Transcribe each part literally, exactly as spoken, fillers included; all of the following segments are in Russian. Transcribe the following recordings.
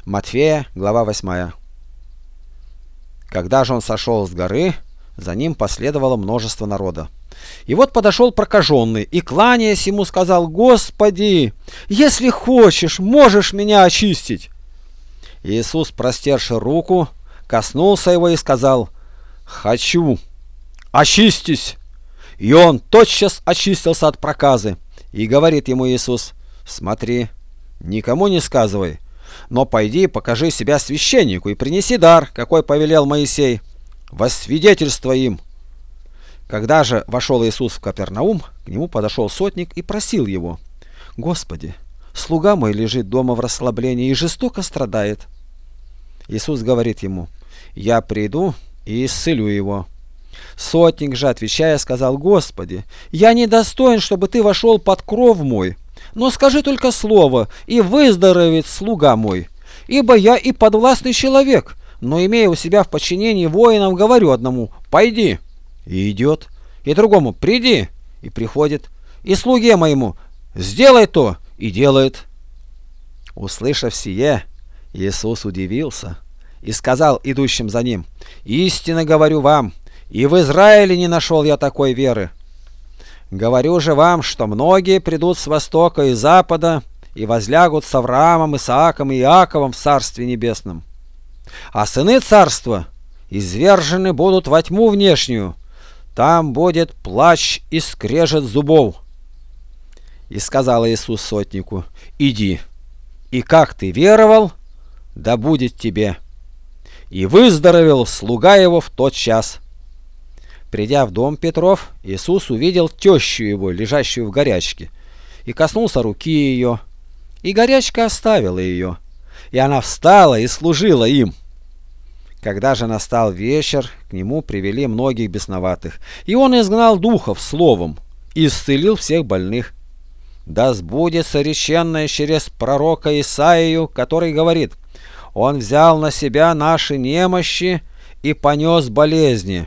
Матфея, глава восьмая. Когда же он сошел с горы, за ним последовало множество народа. И вот подошел прокаженный, и, кланяясь ему, сказал: «Господи, если хочешь, можешь меня очистить». Иисус, простерши руку, коснулся его и сказал: «Хочу, очистись». И он тотчас очистился от проказы. И говорит ему Иисус: «Смотри, никому не сказывай, но пойди, покажи себя священнику и принеси дар, какой повелел Моисей, во свидетельство им». Когда же вошел Иисус в Капернаум, к нему подошел сотник и просил его: «Господи, слуга мой лежит дома в расслаблении и жестоко страдает». Иисус говорит ему: «Я приду и исцелю его». Сотник же, отвечая, сказал: «Господи, я недостоин, чтобы ты вошел под кров мой, но скажи только слово, и выздоровеет слуга мой. Ибо я и подвластный человек, но, имея у себя в подчинении воинов, говорю одному: пойди, и идет, и другому: приди, и приходит, и слуге моему: сделай то, и делает». Услышав сие, Иисус удивился и сказал идущим за ним: «Истинно говорю вам, и в Израиле не нашел я такой веры. Говорю же вам, что многие придут с востока и запада и возлягут с Авраамом, Исааком и Иаковом в Царстве Небесном. А сыны Царства извержены будут во тьму внешнюю, там будет плач и скрежет зубов». И сказал Иисус сотнику: «Иди, и как ты веровал, да будет тебе». И выздоровел слуга его в тот час. Придя в дом Петров, Иисус увидел тещу его, лежащую в горячке, и коснулся руки ее, и горячка оставила ее, и она встала и служила им. Когда же настал вечер, к нему привели многих бесноватых, и он изгнал духов словом и исцелил всех больных. Да сбудется реченное через пророка Исаию, который говорит: «Он взял на себя наши немощи и понес болезни».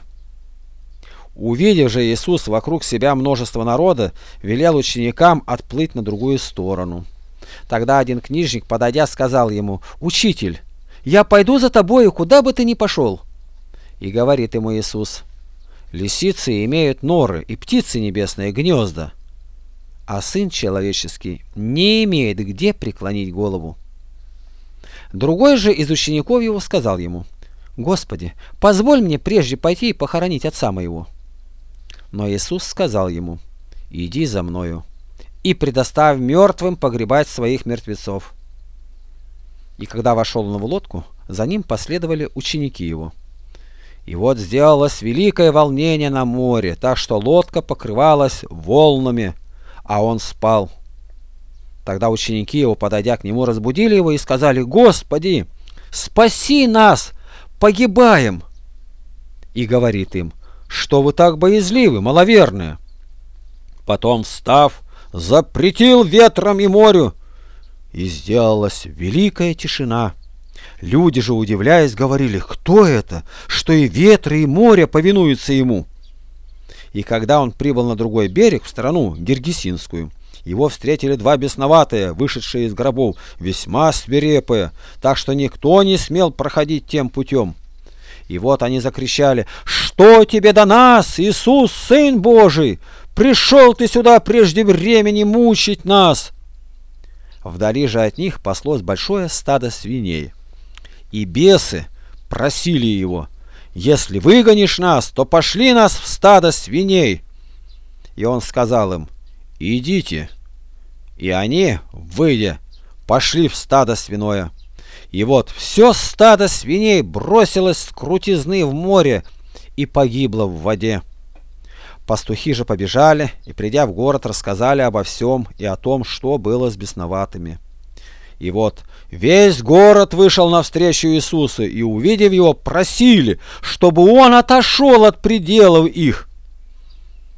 Увидев же Иисус вокруг себя множество народа, велел ученикам отплыть на другую сторону. Тогда один книжник, подойдя, сказал ему: «Учитель, я пойду за тобою, куда бы ты ни пошел». И говорит ему Иисус: «Лисицы имеют норы, и птицы небесные гнезда, а Сын Человеческий не имеет где преклонить голову». Другой же из учеников его сказал ему: «Господи, позволь мне прежде пойти и похоронить отца моего». Но Иисус сказал ему: «Иди за мною, и предоставь мертвым погребать своих мертвецов». И когда вошел он в лодку, за ним последовали ученики его. И вот сделалось великое волнение на море, так что лодка покрывалась волнами, а он спал. Тогда ученики его, подойдя к нему, разбудили его и сказали: «Господи, спаси нас, погибаем!» И говорит им: «Что вы так боязливы, маловерные?» Потом, встав, запретил ветрам и морю, и сделалась великая тишина. Люди же, удивляясь, говорили: «Кто это, что и ветры, и море повинуются ему?» И когда он прибыл на другой берег, в страну Гергесинскую, его встретили два бесноватые, вышедшие из гробов, весьма свирепые, так что никто не смел проходить тем путем. И вот они закричали: «Что тебе до нас, Иисус, Сын Божий? Пришел ты сюда прежде времени мучить нас!» Вдали же от них паслось большое стадо свиней. И бесы просили его: «Если выгонишь нас, то пошли нас в стадо свиней». И он сказал им: «Идите». И они, выйдя, пошли в стадо свиное. И вот все стадо свиней бросилось с крутизны в море и погибло в воде. Пастухи же побежали и, придя в город, рассказали обо всем и о том, что было с бесноватыми. И вот весь город вышел навстречу Иисусу, и, увидев его, просили, чтобы он отошел от пределов их.